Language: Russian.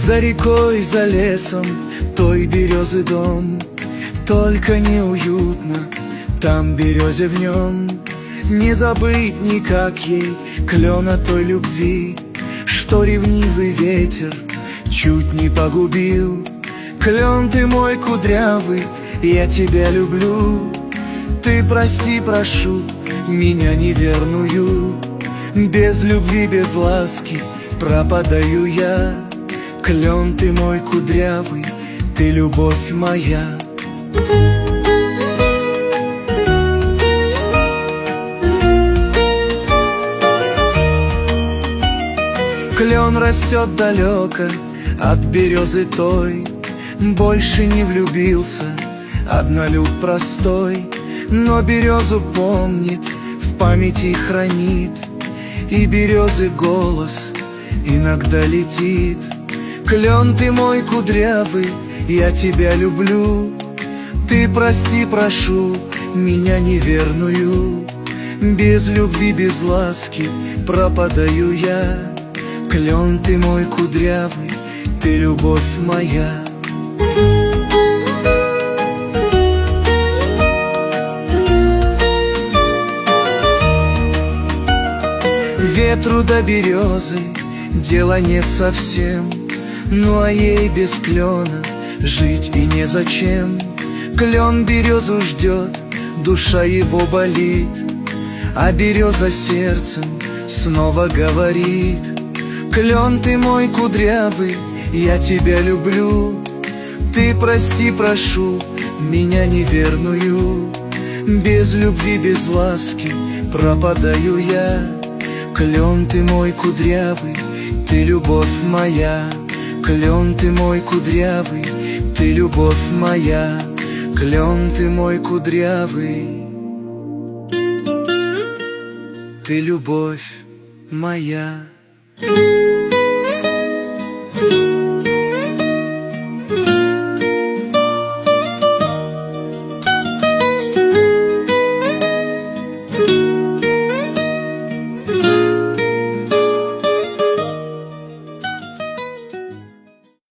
За рекой, за лесом, той березы дом. Только неуютно там березе в нем. Не забыть никак ей клена той любви, что ревнивый ветер чуть не погубил. Клен ты мой кудрявый, я тебя люблю. Ты прости, прошу меня неверную. Без любви, без ласки пропадаю я. Клен ты мой кудрявый, ты любовь моя. Клен растет далеко от березы той. Больше не влюбился, однолюб простой. Но березу помнит, в памяти хранит. И березы голос иногда летит. Клен ты мой кудрявый, я тебя люблю. Ты прости, прошу меня неверную. Без любви, без ласки пропадаю я. Клен ты мой кудрявый, ты любовь моя. Ветру до березы дела нет совсем. Ну а ей без клена жить и незачем. Клен березу ждет, душа его болит, а береза сердцем снова говорит: клен ты мой кудрявый, я тебя люблю. Ты прости, прошу меня неверную. Без любви, без ласки пропадаю я. Клен ты мой кудрявый, ты любовь моя. Клен ты мой кудрявый, ты любовь моя. Клен ты мой кудрявый, ты любовь моя.